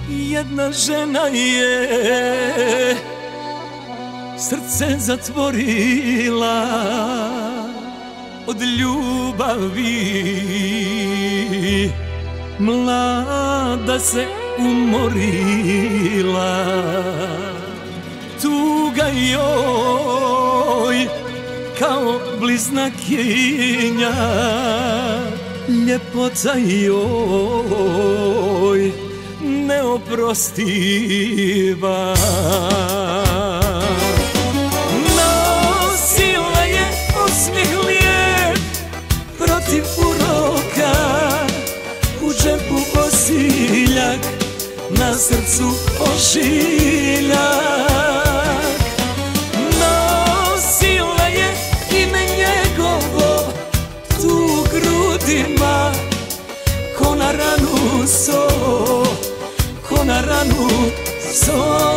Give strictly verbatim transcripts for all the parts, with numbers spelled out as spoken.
Jedna žena je srce zatvorila od ljubavi, mlada se umorila. Tuga joj kao bliznakinja, ljepota joj neoprostiva. Nosila je osmijeh lijep protiv uroka, u džepu osiljak, na srcu ožiljak. Nosila je ime njegovo tu u grudima, ko na ranu so, ko na ranu so.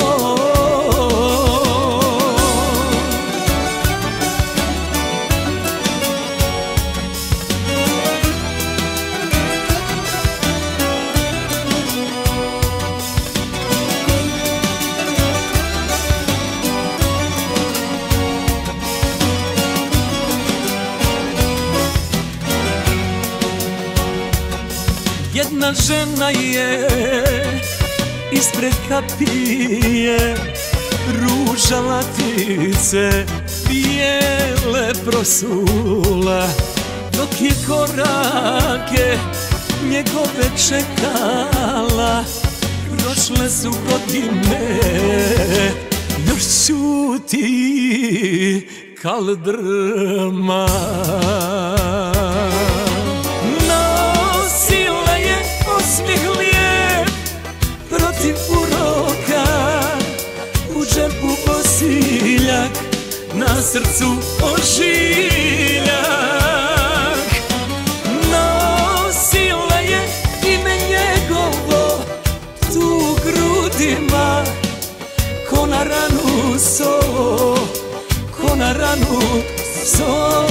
Jedna žena je ispred kapije ruža latice bijele prosula, dok je korake njegove čekala. Prošle su godine, još šuti kaldrma. Osmijeh lijep protiv uroka, u džepu osiljak, na srcu ožiljak. Nosila je ime njegovo tu u grudima, ko na ranu so, ko na ranu so.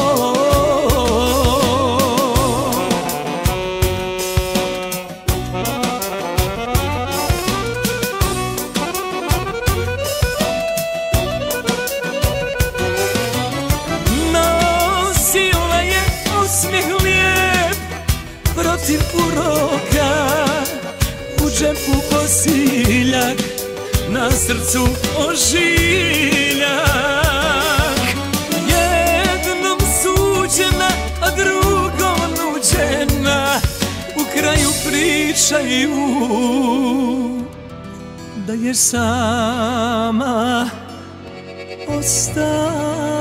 Protiv uroka, u džepu osiljak, na srcu ožiljak. Jednom suđena, a drugom nuđena, u kraju pričaju da je sama ostala.